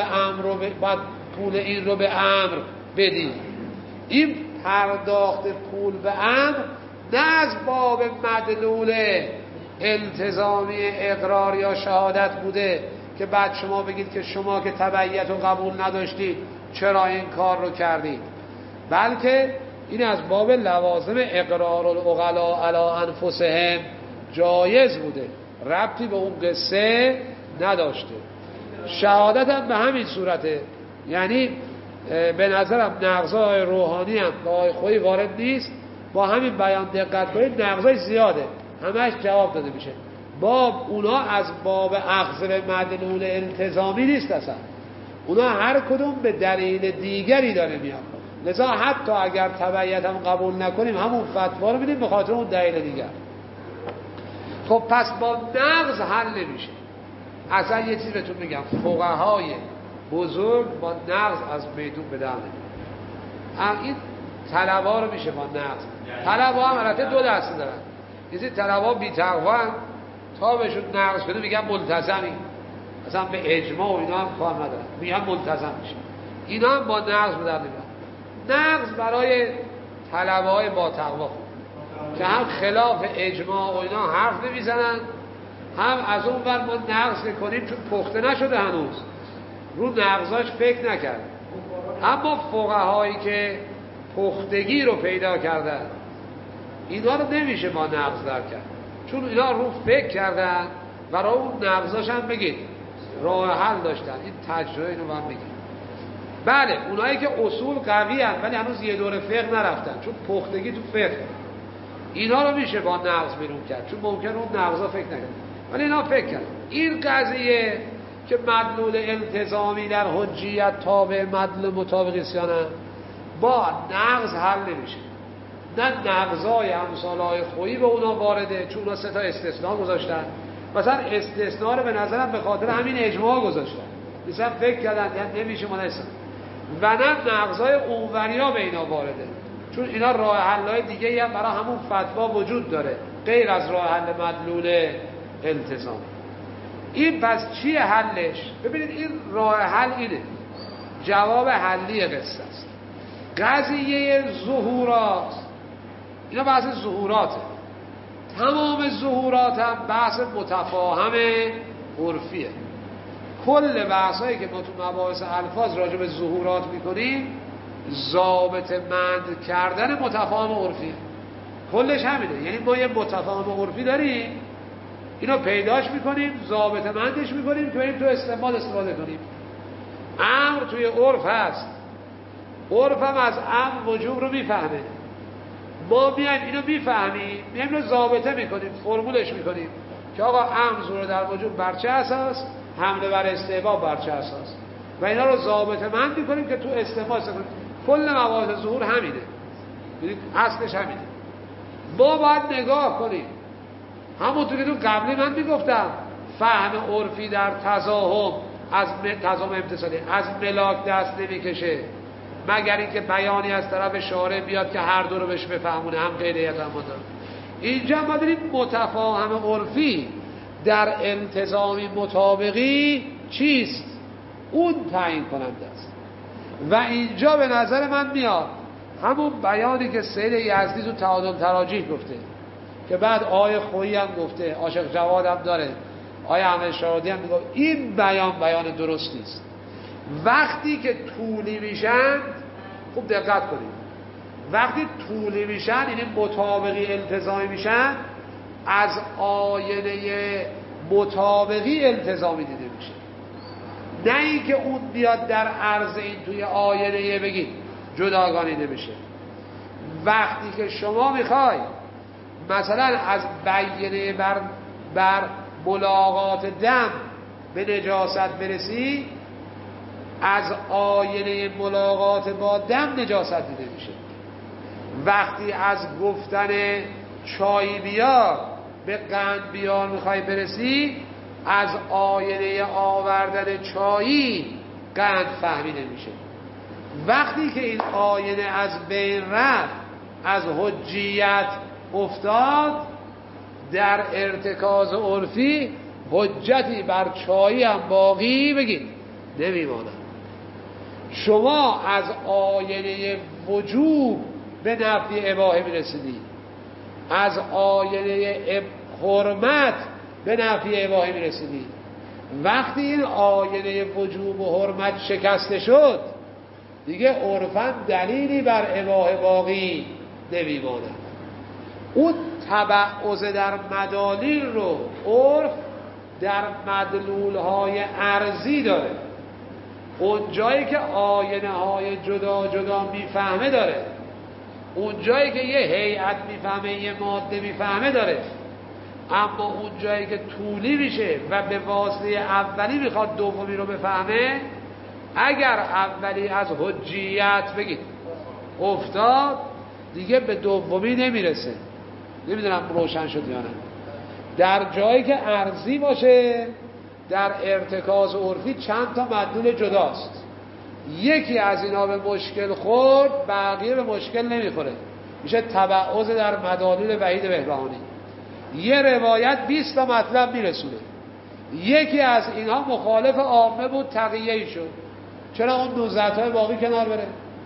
پول این رو به امر بدیم. این پرداخت پول به امر نه از باب مدلول التزامی اقرار یا شهادت بوده که بعد شما بگید که شما که تبعیت و قبول نداشتید چرا این کار رو کردید، بلکه این از باب لوازم اقرار العقلاء علی انفسهم جایز بوده، ربطی به اون قصه نداشته. شهادت هم به همین صورته، یعنی به نظرم نقضای روحانی هم با آقای خویی وارد نیست. با همین بیان دقت کنید، نقضای زیاده همش جواب داده میشه. باب اونا از باب اخذ به مدلول التزامی نیست، اصلا اونا هر کدوم به دلیل دیگری داره میاد، لذا حتی اگر تبعیت هم قبول نکنیم همون فتوا رو میدیم به خاطر اون دلیل دیگر. خب پس با نقض حل نمیشه. اصلا یه چیز بهتون میگم، فقهای بزرگ با نقض از میدون به در نمیاد. این طلبا رو میشه با نقض. طلبا هم البته دو دسته دارن، یه طلبا بی تقوا تا بهشون نقض کنه میگن ملتزمی، مثلا به اجماع و اینا هم کار ندارن، میگن ملتزم میشه. اینا هم با نقض به در نمیاد. نقض برای طلبای با تقوا که هم خلاف اجماع و اینا حرف نمیزنن، هم از اون ور ما نقض کنیم چون پخته نشده هنوز، رو نقضاش فکر نکرد. اما فقهایی که پختگی رو پیدا کردن اینا رو نمیشه با نقض در کرد، چون اینا رو فکر کردن و رو اون نقضاش هم بگید راه حل داشتن. این تجربه اینو من بگید. بله اونایی که اصول قوی هستن ولی هنوز یه دور فقه نرفتن، چون پختگی تو فقه، اینا رو میشه با نقض بیرون کرد، چون ممکن اون نقضا فکر نکنه ولی اینا فکر کرد. این قضیه که مدلول التزامی در حجیت تابع مدلول مطابقی است یا نه، با نقض حل نمیشه. نه نقضای امثالهای خویی به اونا وارده، چون اونا 3 تا استثناء گذاشتن، مثلا استثناء رو به نظرم به خاطر همین اجماع گذاشتن، مثلا فکر کردن یعنی نمیشه مناسب، و نه نقضای اونوریا به اینا وارده، چون اینا راه حل‌های دیگه‌ای هم برای همون فتوا وجود داره غیر از راه حل مدلول التزام. این پس چیه حلش؟ ببینید این راه حل اینه، جواب حلی قصه است. قضیه ظهورات، اینا بحث ظهوراته، تمام ظهورات هم بحث متفاهم عرفیه. کل بحثایی که ما تو مباحث الفاظ راجع به ظهورات میکنیم ضابط مند کردن متفاهم عرفیه، کلش همینه. یعنی ما یه متفاهم عرفی داریم، اینو پیداش میکنیم، ضابط مندش میکنیم که بریم تو استفاده کنیم. امر توی عرف هست، عرف هم از امر وجوب رو میفهمه، ما میایم اینو میفهمیم، میایم اینو ضابطه میکنیم، فرمولش میکنیم. که آقا امر ظهور در وجود بر چه اساس؟ حمله بر استحباب بر چه اساس؟ و اینا رو ضابطه مند می‌کنیم که تو استحباب استفاده. کل مباحث ظهور همینه، ببینید اصلش همینه. ما باید نگاه کنیم همونطور که تو قبلی من میگفتم فهم عرفی در تزاحم از تزاحم امتصالی از ملاک دست نمیکشه مگر اینکه بیانی از طرف شارع بیاد که هر دو رو بهش بفهمونه، هم غیریت هم مطابق. اینجا ما داریم متفاهم عرفی در التزامی مطابقی چیست؟ اون تعیین کننده است. و اینجا به نظر من میاد همون بیانی که سید یزدی تو تعادل تراجیح گفته که بعد آیه خویی هم گفته، عاشق جواد هم داره، آیه احمد شارودی هم میگه این بیان درست نیست. وقتی که طولی میشن، خوب دقت کنید، وقتی طولی میشن یعنی مطابقی التزامی میشن، از آینه مطابقی التزامی دیده میشه، نه اینکه اون بیاد در عرض این توی آینه بگید جداگانه نمیشه. وقتی که شما میخوای مثلا از بیانه بر ملاقات دم به نجاست برسی، از آینه ملاقات با دم نجاست دیده میشه. وقتی از گفتن چای بیار به قند بیار میخوای برسی، از آینه آوردن چایی قند فهمیده میشه. وقتی که این آینه از بین رفت، از حجیت افتاد، در ارتکاز عرفی حجتی بر چایی هم باقی بگید نمیماند. شما از آینه وجوب به نفی اباحه میرسیدید، از آینه حرمت به نفی اباحه میرسیدید. وقتی این آینه وجوب و حرمت شکسته شد، دیگه عرفاً دلیلی بر اباحه باقی نمیماند. اون تبعض در مدالیل رو عرف در مدلولهای ارضی داره. اون جایی که آینه های جدا جدا میفهمه داره، اون جایی که یه هیئت میفهمه یه ماده میفهمه داره. اما اون جایی که طولی میشه و به واسطه اولی میخواد دومی رو بفهمه، اگر اولی از حجیت بگید افتاد، دیگه به دومی نمیرسه. نمیدونم روشن شد یا نه. در جایی که ارضی باشه، در ارتکاز عرفی چند تا مدلول جداست. یکی از اینا به مشکل خورد، بقیه به مشکل نمیخوره، میشه تبعض در مدلول وحید بهبهانی. یه روایت 20 تا مطلب میرسونه، یکی از اینها مخالف عامه بود، تقیه‌ای شد، چرا اون 12 تا باقی کنار بره؟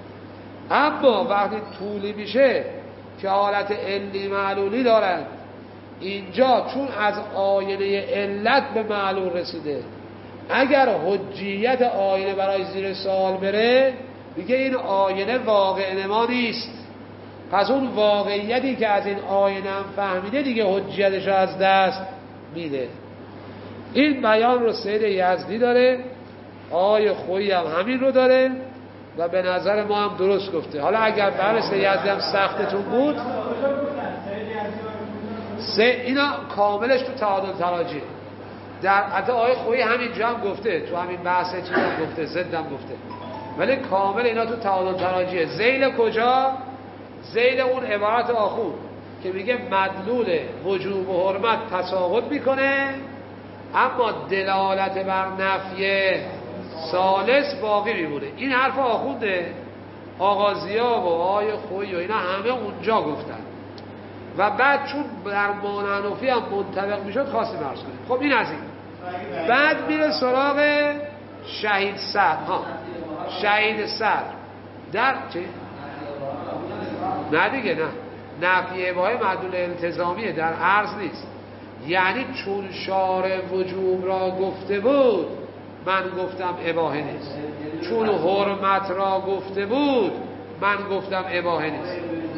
اما وقتی طولی میشه که حالت علی معلولی دارن، اینجا چون از آینه علت به معلول رسیده، اگر حجیت آینه برای زیر سوال بره، دیگه این آینه واقع نما نیست. پس اون واقعیتی که از این آینه هم فهمیده دیگه حجیتش رو از دست میده. این بیان رو سید یزدی داره، آیه خویی هم همین رو داره و به نظر ما هم درست گفته. حالا اگر برای سید یزدی هم سختتون بود، اینا کاملش تو تعادل تراجیح. در حتی آیه خویی همینجا هم گفته، تو همین بحث چیز هم گفته، ضد هم گفته، ولی کامل اینا تو تعادل تراجیح. ذیل کجا؟ ذیل اون عبارت آخون که میگه مدلول وجوب و حرمت تساقط میکنه، اما دلالت بر نفی ثالث باقی میمونه. این حرف آخونده، آغازیاب و آیه خویی و اینا همه اونجا گفتن و بعد چون در مانعنفی هم منطبق میشد خواستیم عرض کنیم. خب این از این. بعد میره سراغ شهید صدر. شهید صدر در چه؟ نه دیگه، نه، نفی اباحه مدلول التزامیه، در عرض نیست. یعنی چون شارع وجوب را گفته بود، من گفتم اباحه نیست. چون حرمت را گفته بود، من گفتم اباحه نیست.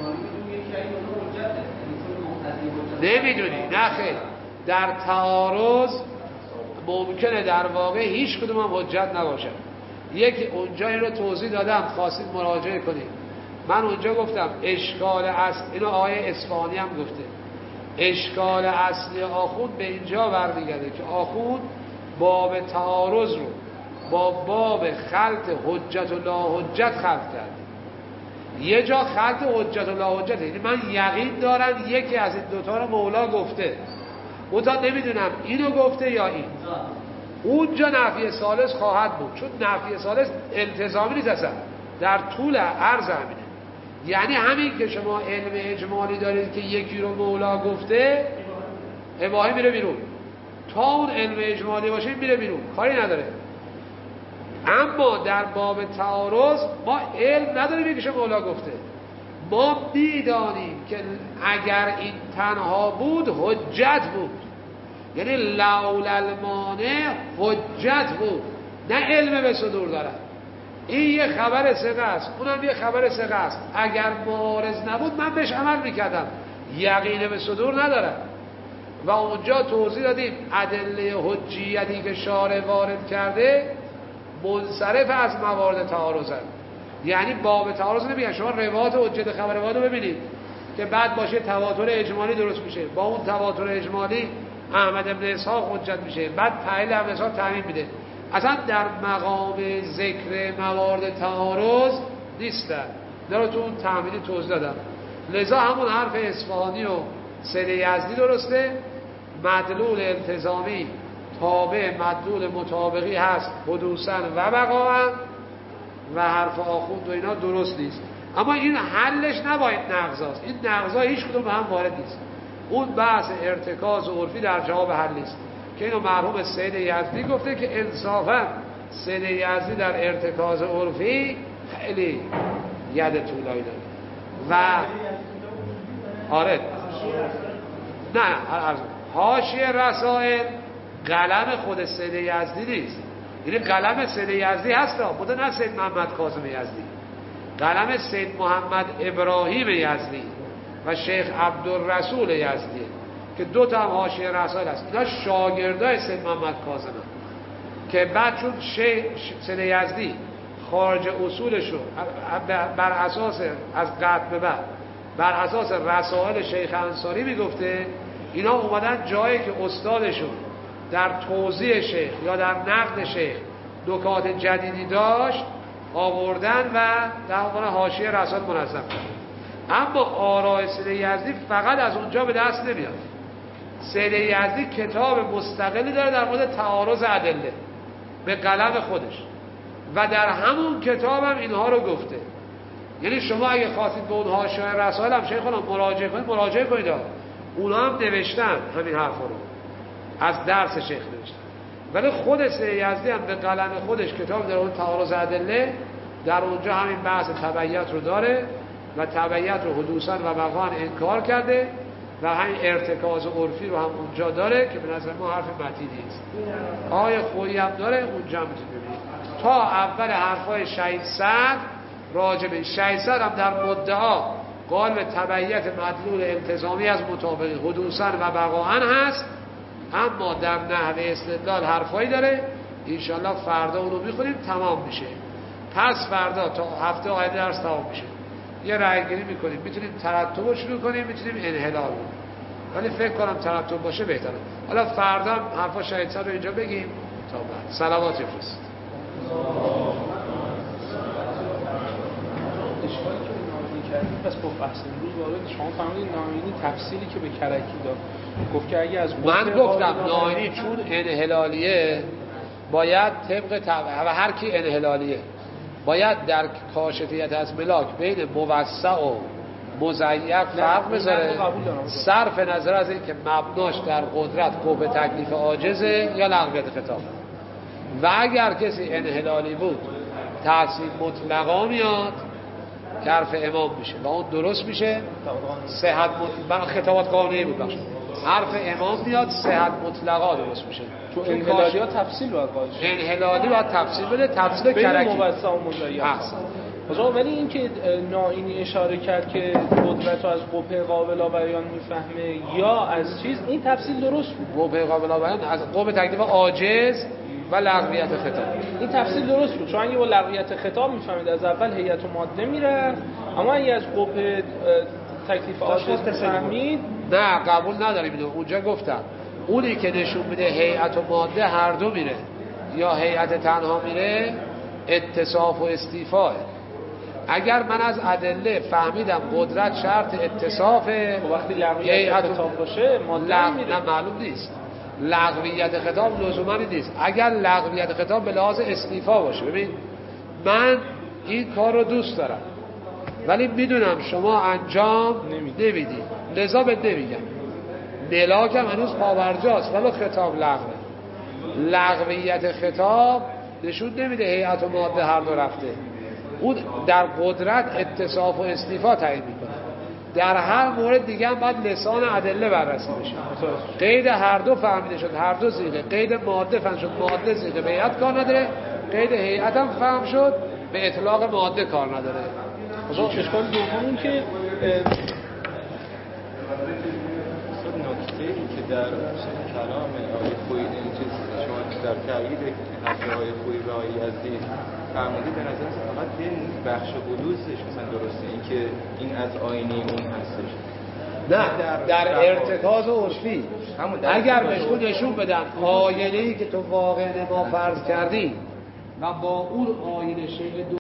نمیدونی؟ نه خیر، در تعارض ممکنه در واقع هیچ کدوم هم حجت نباشه. یکی اونجا این رو توضیح دادم، خواستید مراجعه کنید. من اونجا گفتم اشکال است، اینو آیه اصفهانی هم گفته، اشکال اصلی آخوند به اینجا برمیگرده که آخوند باب تعارض رو با باب خلط حجت و لاحجت خلط کرد. یه جا خلط حجت و لاحجت، یعنی من یقین دارم یکی از این دوتا رو مولا گفته، اونتا نمیدونم اینو گفته یا این. اونجا نفی ثالث خواهد بود، چون نفی ثالث التزامی نیست اصلا، در طول عرض همینه. یعنی همین که شما علم اجمالی دارید که یکی رو مولا گفته، اباحه میره بیرون. تا اون علم اجمالی باشه میره بیرون، کاری نداره. اما در باب تعارض ما علم نداریم یکیشو مولا گفته، ما میدانیم که اگر این تنها بود حجت بود، یعنی لولا المانع حجت بود، نه علم به صدور دارد. این یه خبر ثقه است، اونم یه خبر ثقه است. اگر معارض نبود من بهش عمل میکردم، یقین به صدور ندارم. و اونجا توضیح دادیم ادله حجیتی که شارع وارد کرده منصرف از موارد تعارض هست. یعنی باب تعارض نمیگن شما روایات حجت خبر روایات رو ببینید که بعد باشه تواتر اجمالی درست میشه، با اون تواتر اجمالی احمد بن اسحاق حجت میشه، بعد تعلیل احمد اسحاق تعیین میده. اصلا در مقام ذکر موارد تعارض نیستن. داره تو اون تعمیلی توضیح دادم. لذا همون حرف اصفهانی و سید یزدی درسته، مدلول التزامی تابع مدلول مطابقی هست حدوثاً و بقاءً، و حرف آخوند و اینا درست نیست. اما این حلش نباید نقضاست، این نقضا هیچ کدوم به هم وارد نیست. اون بحث ارتکاز و عرفی در جواب حل نیست که اینو مرحوم سید یزدی گفته که انصافاً سید یزدی در ارتکاز عرفی خیلی ید طولایی داره. و آره نه حاشیه رسائل قلم خود سید یزدی نیست، یعنی قلم سید یزدی هست خدا، نه سید محمد کاظم یزدی، قلم سید محمد ابراهیم یزدی و شیخ عبدالرسول یزدی که دو تا هم حاشیه رسائل هست. اینا شاگردای سید محمد کاظم که بعد چون سید یزدی خارج اصولش رو بر اساس از قطع به بعد بر اساس رسائل شیخ انصاری میگفته، اینا اومدن جایی که استادشون در توضیح شیخ یا در نقد شیخ نکات جدیدی داشت آوردن و در عنوان حاشیه رسائل منظم کردن. اما آراء سید یزدی فقط از اونجا به دست نمیاد. سید یزدی کتاب مستقلی داره در مورد تعارض ادله به قلم خودش و در همون کتاب هم اینها رو گفته. یعنی شما اگه خواستید به اون حاشیه رسائل هم شیخونا مراجعه کنید، اونا هم نوشتن همین حرفا رو، از درس شیخ نوشتن. ولی خود سید یزدی هم به قلم خودش کتاب در اون تعارض ادله، در اونجا همین بحث تبعیت رو داره و تبعیت رو حدوثاً و بقاءً انکار کرده و همین ارتکاز عرفی رو هم اونجا داره که به نظر ما حرف متینی است. آیه خویی هم داره اونجا میتونید ببینید. تا اول حرفای شهید سعد راجع به شهید سعد هم در مدعا قال به تبعیت مدلول التزامی از مطابق حدوثاً و بقاءً هست، اما در نحوه استدلال حرفایی داره. انشالله فردا اونو میخونیم تمام میشه. پس فردا تا هفته آینده درس تمام میشه. یه رأیگیری میکنیم، میتونیم ترتب رو شروع کنیم، میتونیم انحلال رو، ولی فکر کنم ترتب باشه بهتره. حالا فردا حرفا شهید سعد رو اینجا بگیم تا بعد. صلوات بفرست. اشکالی که ناینی کردیم پس گفت بحث امروز وارد شما فهمیدید ناینی تفصیلی که به کرکی داد، گفت که اگه از من گفتم ناینی چون انحلالیه باید طبق و هر کی انحلالیه باید در کاشفیت از ملاک بین موسع و مضیق فرق بذاره، صرف نظر از این که مبناش در قدرت قوه تکلیف عاجزه یا لغویت خطاب. و اگر کسی انحلالی بود تحصیل مطلقا میاد که حرف امام میشه و اون درست میشه، صحت مطلقا خطابات قانونی بود باشه، حرف امام میاد صحت مطلقا درست میشه. تو انحلالی ها تفصیل باید قاعد شه، انحلالی باید تفصیل بده، تفصیل کرکی موسع و مضیق هست. ولی این که ناینی اشاره کرد که قدرت رو از قوه قابل بیان میفهمه یا از چیز، این تفصیل درست بود. قوه قابل بیان از قوه تکلیف عاجز و لغویت خطاب، این تفصیل درست بود، چون اگه با لغویت خطاب میفهمید از اول هیئت و ماده میره، اما اگه از قوه تکلیف عاجز میفهمید نه قبول نداریم اینو. اونجا گفتم اونی که نشون میده هیئت و ماده هر دو میره یا هیئت تنها میره اتصاف و استیفاه. اگر من از ادله فهمیدم قدرت شرط اتصافه، وقتی لغویت خطاب باشه ماده میره. نه معلوم نیست لغویت خطاب لزوما نیست. اگر لغویت خطاب به لحاظ استیفا باشه، ببین من این کار رو دوست دارم ولی میدونم شما انجام نمیدی لذا بهت نمیگم. ملاکم هنوز پاورجاست ولی خطاب لغوه. لغویت خطاب نشون نمیده هیئت و ماده هر دو رفته. اون در قدرت اتصاف و استیفا تعیین میکنه. در هر مورد دیگه هم باید لسان ادله بررسی بشه. قید هر دو فهمیده شد، هر دو صیغه. قید ماده فهم شد، ماده صیغه به هیئت کار نداره. قید هیئت هم فهم شد، به اطلاق ماده کار نداره. اشکال دوم این که نکته‌ای که در کلام آقای خویی این چیز شما در تایید حرف آقای خویی و آقای یزدی فرمودید به نظر فقط این بخش بلوزش مثلا درسته، این که این از آینه اون هستش. نه در ارتکاز عرفی اگر بهشون نشون بدن آینه‌ای که تو واقعا ما فرض کردی و با اون آینه شکل